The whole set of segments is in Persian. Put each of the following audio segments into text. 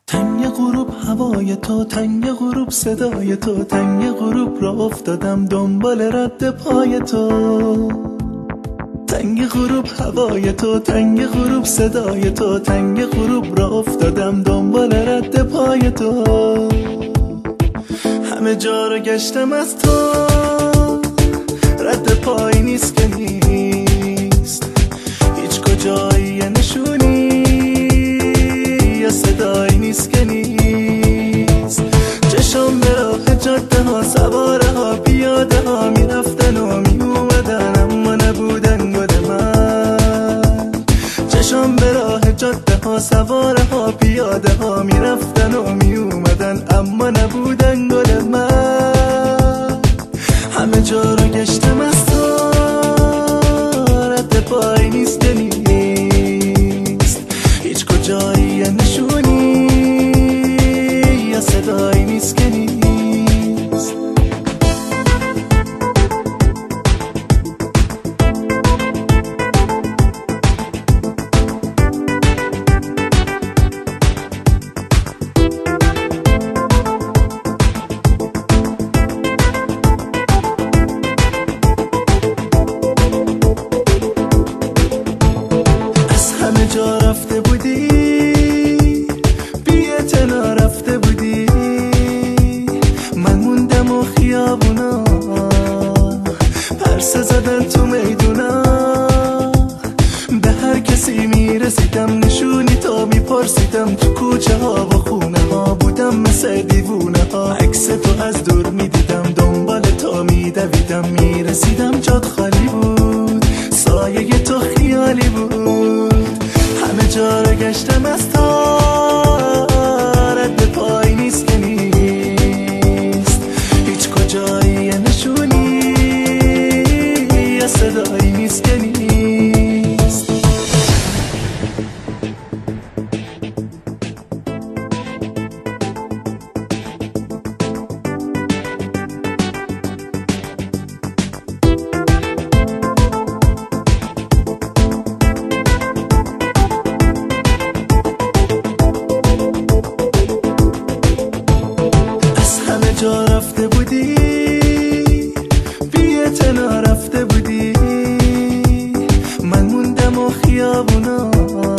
تنگ غروب هوای تو، تنگ غروب صدای تو، تنگ غروب را افتادم دنبال رد پای تو. تنگ غروب هوای تو، تنگ غروب صدای تو، تنگ غروب را افتادم دنبال رد پای تو. همه جا رو گشتم از تو، رد پای نیست که نیست، هیچ کجایی نشونی یا صدایی نیست که نیست. چشم به راه جاده ها، سواره ها، پیاده ها میرفتن و میومدن اما نبودن گل من. چشم به راه جاده ها، سواره ها، پیاده ها میرفتن و میومدن اما نبودن گل من. همه جا رو گشتم از تو، رد پای نیست که نیست، هیچ کجایی نشونی یا صدایی نیست که نیست. همه جا رفته بودی، بی‌اعتنا رفته بودی، من موندم و خیابونا پرسه زدن تو میدونا. به هر کسی میرسیدم نشونی تو میپرسیدم، تو کوچه ها و خونه ها بودم مثل دیوونه ها. عکس تو از دور میدیدم، دنبال تو میدویدم، میرسیدم جات خالی بود، سایه تو خیالی بود. همه جا رو گشتم از تو، رد پای نیست که نیست، هیچ کجایی نشونی یا صدایی نیست که نیست. جا رفته بودی، بی‌اعتنا رفته بودی، من موندم و خیابونا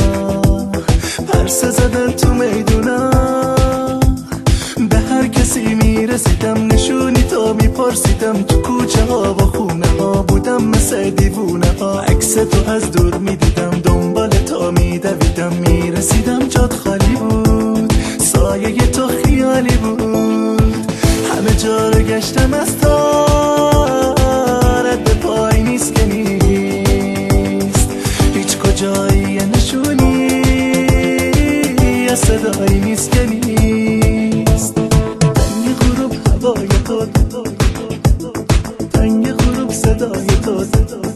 پرسه زدن تو میدونا. به هر کسی میرسیدم نشونی تو میپرسیدم، تو کوچه ها و خونه ها بودم مثل دیوونه ها. عکس تو از دور میدیدم، دنبال تو میدویدم، میرسیدم جات خالی بود، سایه تو خیالی بود. همه جا رو گشتم از تو، رد پای نیست که نیست، هیچ کجایی نشونی یا صدایی نیست که نیست. تنگ غروب هوای تو، تنگ غروب صدای تو،